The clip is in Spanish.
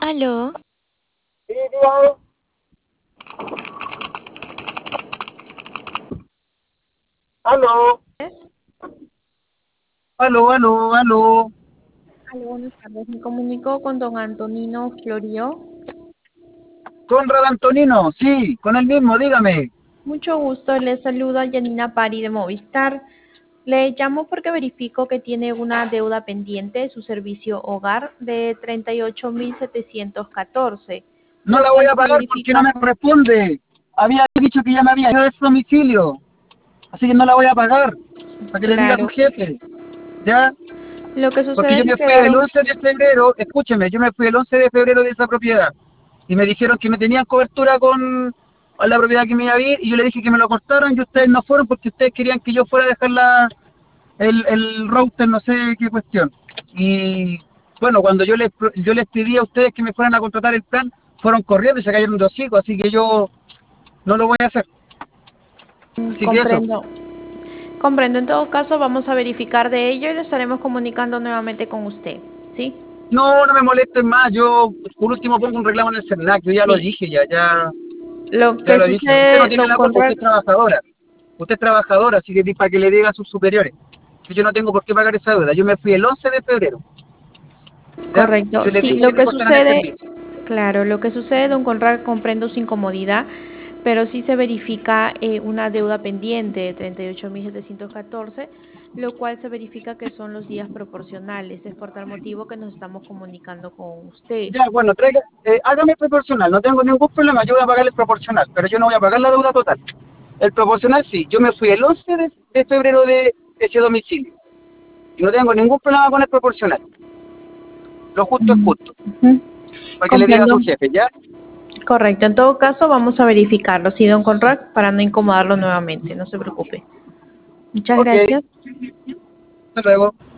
Aló, Sí, dígame. Aló, aló. aló, buenas tardes. Me comunico con don Antonino Florio. Conrad Antonino, sí, con el mismo, dígame. Mucho gusto, le saluda Yanina Pari de Movistar. Le llamo porque verifico que tiene una deuda pendiente de su servicio hogar de 38.714, No lo la voy cual a se pagar porque no me verifica, corresponde. Había dicho que ya me había ido de su domicilio, así que no la voy a pagar, para que le diga a su claro. jefe, ¿ya? Lo que Porque sucede yo es que me fui el quedaron, 11 de febrero, escúcheme, yo me fui el 11 de febrero de esa propiedad y me dijeron que me tenían cobertura con la propiedad que me iba a ir y yo le dije que me lo cortaron y ustedes no fueron porque ustedes querían que yo fuera a dejar el router, no sé qué cuestión. Y bueno, cuando yo les pedí a ustedes que me fueran a contratar el plan, fueron corriendo y se cayeron de hocico, así que yo no lo voy a hacer. Así que eso. comprendo. Comprendo, en todo caso vamos a verificar de ello y lo estaremos comunicando nuevamente con usted, ¿sí? No, no me molesten más, yo por último pongo un reclamo en el CERNAC, yo ya lo Sí. dije, ya, Lo ya que lo dije. Usted no sucede, tiene don la culpa, usted Conrad, es trabajadora. Usted es trabajadora, así que para que le diga a sus superiores que yo no tengo por qué pagar esa deuda. Yo me fui el 11 de febrero, ¿ya? correcto, Yo les sí, dije que lo me que cortaran el sucede, servicio. claro, lo que sucede, don Conrad, comprendo su incomodidad, pero sí se verifica una deuda pendiente de 38.714, lo cual se verifica que son los días proporcionales. Es por tal motivo que nos estamos comunicando con usted. Ya, bueno, hágame el proporcional, no tengo ningún problema, yo voy a pagar el proporcional, pero yo no voy a pagar la deuda total. El proporcional sí, yo me fui el 11 de febrero de ese domicilio y no tengo ningún problema con el proporcional. Lo justo es justo, Ujú. para que le diga a Comprendo. su jefe, ¿ya? Correcto, en todo caso vamos a verificarlo, sí, don Conrad, para no incomodarlo nuevamente, no se preocupe. Muchas Ok, gracias. hasta luego.